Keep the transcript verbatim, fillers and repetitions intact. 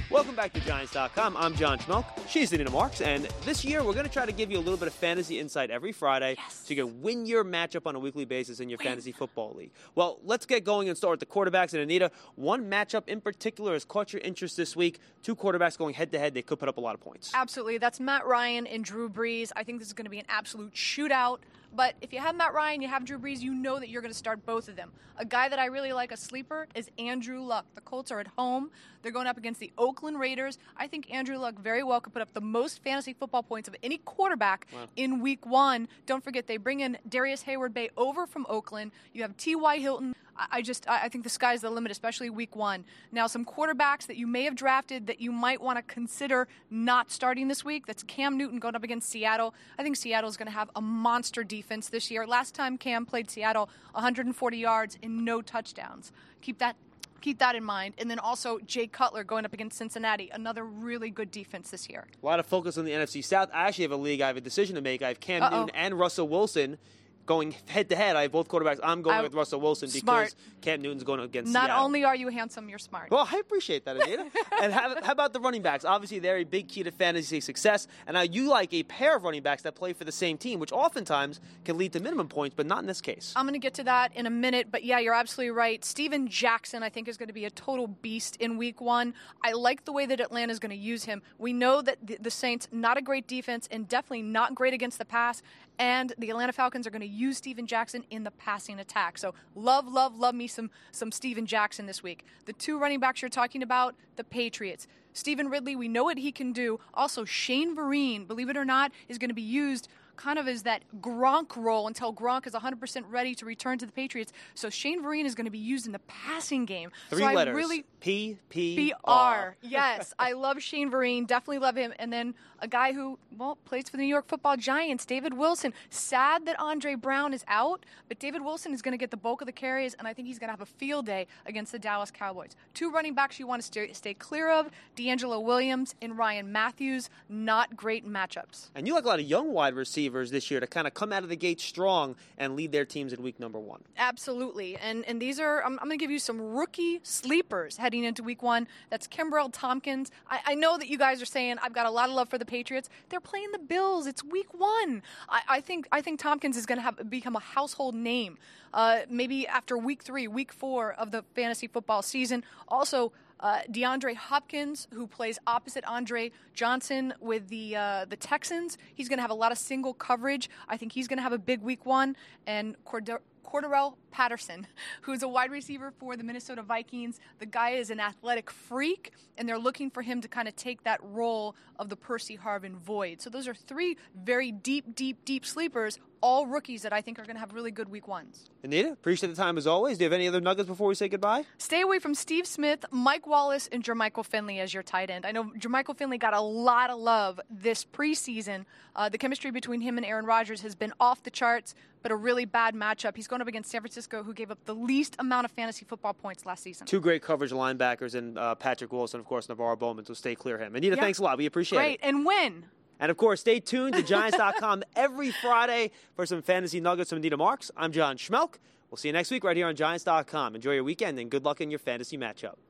Welcome back to Giants dot com. I'm John Schmelk. She's Anita Marks. And this year, we're going to try to give you a little bit of fantasy insight every Friday yes. so you can win your matchup on a weekly basis in your win. fantasy football league. Well, let's get going and start with the quarterbacks. And Anita, one matchup in particular has caught your interest this week. Two quarterbacks going head-to-head. They could put up a lot of points. Absolutely. That's Matt Ryan and Drew Brees. I think this is going to be an absolute shootout. But if you have Matt Ryan, you have Drew Brees, you know that you're going to start both of them. A guy that I really like, a sleeper, is Andrew Luck. The Colts are at home. They're going up against the Oakland Raiders. I think Andrew Luck very well could put up the most fantasy football points of any quarterback wow. in week one. Don't forget, they bring in Darius Hayward-Bay over from Oakland. You have T Y. Hilton. I just I think the sky's the limit, especially week one. Now, some quarterbacks that you may have drafted that you might want to consider not starting this week. That's Cam Newton going up against Seattle. I think Seattle's going to have a monster defense this year. Last time Cam played Seattle, one hundred forty yards and no touchdowns. Keep that Keep that in mind. And then also Jay Cutler going up against Cincinnati, another really good defense this year. A lot of focus on the N F C South. I actually have a league. I have a decision to make. I have Cam Uh-oh. Newton and Russell Wilson going head-to-head. I have both quarterbacks. I'm going I, with Russell Wilson smart. because Cam Newton's going against Not Seattle. only are you handsome, you're smart. Well, I appreciate that, Anita. And how, how about the running backs? Obviously, they're a big key to fantasy success. And now you like a pair of running backs that play for the same team, which oftentimes can lead to minimum points, but not in this case. I'm going to get to that in a minute, but yeah, you're absolutely right. Steven Jackson, I think, is going to be a total beast in week one. I like the way that Atlanta is going to use him. We know that the, the Saints, not a great defense and definitely not great against the pass, and the Atlanta Falcons are going to use Steven Jackson in the passing attack. So love, love, love me some, some Steven Jackson this week. The two running backs you're talking about, the Patriots. Stephen Ridley, we know what he can do. Also, Shane Vereen, believe it or not, is going to be used kind of as that Gronk role until Gronk is one hundred percent ready to return to the Patriots. So Shane Vereen is going to be used in the passing game. Three so letters. I really, P P B R. Yes, I love Shane Vereen. Definitely love him. And then a guy who, well, plays for the New York Football Giants, David Wilson. Sad that Andre Brown is out, but David Wilson is going to get the bulk of the carries, and I think he's going to have a field day against the Dallas Cowboys. Two running backs you want to stay, stay clear of, D'Angelo Williams and Ryan Matthews. Not great matchups. And you like a lot of young wide receivers this year to kind of come out of the gate strong and lead their teams in week number one. Absolutely. And and these are, I'm, I'm going to give you some rookie sleepers heading into week one. That's Kimbrel Tompkins. I, I know that you guys are saying I've got a lot of love for the Patriots. They're playing the Bills. It's week one. I, I think I think Tompkins is going to have become a household name uh, maybe after week three, week four of the fantasy football season. Also, Uh, DeAndre Hopkins, who plays opposite Andre Johnson with the uh, the Texans. He's going to have a lot of single coverage. I think he's going to have a big week one. And Cord- Cordarrelle Patterson, who's a wide receiver for the Minnesota Vikings. The guy is an athletic freak, and they're looking for him to kind of take that role of the Percy Harvin void. So those are three very deep, deep, deep sleepers, all rookies that I think are going to have really good week ones. Anita, appreciate the time as always. Do you have any other nuggets before we say goodbye? Stay away from Steve Smith, Mike Wallace, and Jermichael Finley as your tight end. I know Jermichael Finley got a lot of love this preseason. Uh, the chemistry between him and Aaron Rodgers has been off the charts, but a really bad matchup. He's going up against San Francisco, who gave up the least amount of fantasy football points last season. Two great coverage linebackers, and uh, Patrick Wilson, of course, Navarro Bowman, so stay clear of him. Anita, yeah. thanks a lot. We appreciate Great. it. Great, and win. And, of course, stay tuned to Giants dot com every Friday for some fantasy nuggets from Anita Marks. I'm John Schmelk. We'll see you next week right here on Giants dot com. Enjoy your weekend, and good luck in your fantasy matchup.